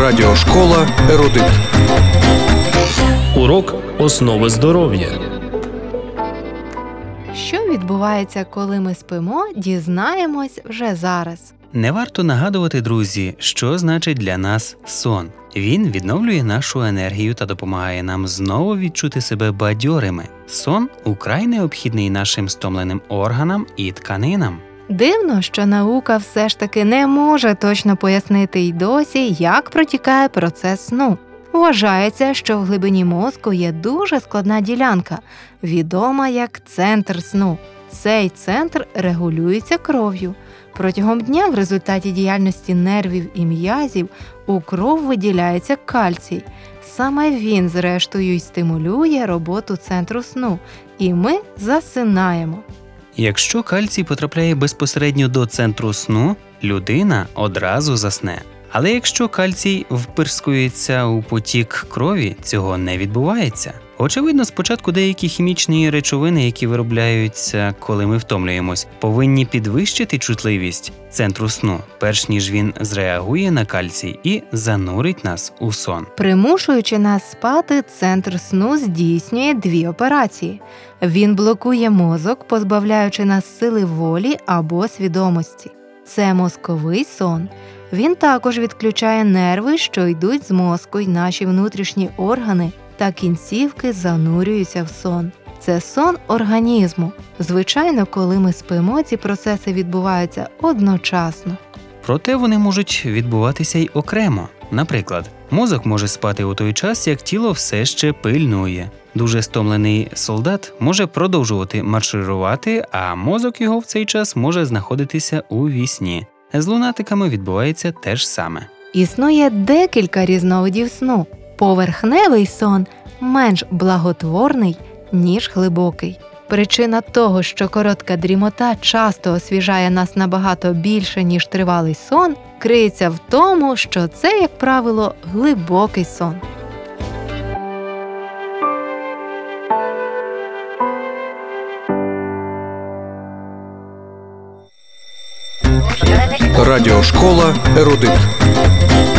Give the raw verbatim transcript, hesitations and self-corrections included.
Радіошкола «Ерудит». Урок основи здоров'я. Що відбувається, коли ми спимо, дізнаємось вже зараз. Не варто нагадувати, друзі, що значить для нас сон. Він відновлює нашу енергію та допомагає нам знову відчути себе бадьорими. Сон украй необхідний нашим стомленим органам і тканинам. Дивно, що наука все ж таки не може точно пояснити й досі, як протікає процес сну. Вважається, що в глибині мозку є дуже складна ділянка, відома як центр сну. Цей центр регулюється кров'ю. Протягом дня в результаті діяльності нервів і м'язів у кров виділяється кальцій. Саме він, зрештою, й стимулює роботу центру сну, і ми засинаємо. Якщо кальцій потрапляє безпосередньо до центру сну, людина одразу засне. Але якщо кальцій впирскується у потік крові, цього не відбувається. Очевидно, спочатку деякі хімічні речовини, які виробляються, коли ми втомлюємось, повинні підвищити чутливість центру сну, перш ніж він зреагує на кальцій і занурить нас у сон. Примушуючи нас спати, центр сну здійснює дві операції. Він блокує мозок, позбавляючи нас сили волі або свідомості. Це мозковий сон. Він також відключає нерви, що йдуть з мозку, й наші внутрішні органи та кінцівки занурюються в сон. Це сон організму. Звичайно, коли ми спимо, ці процеси відбуваються одночасно. Проте вони можуть відбуватися й окремо. Наприклад, мозок може спати у той час, як тіло все ще пильнує. Дуже стомлений солдат може продовжувати марширувати, а мозок його в цей час може знаходитися у вісні. З лунатиками відбувається те ж саме. Існує декілька різновидів сну. Поверхневий сон менш благотворний, ніж глибокий. Причина того, що коротка дрімота часто освіжає нас набагато більше, ніж тривалий сон, криється в тому, що це, як правило, глибокий сон. Радіошкола «Ерудит».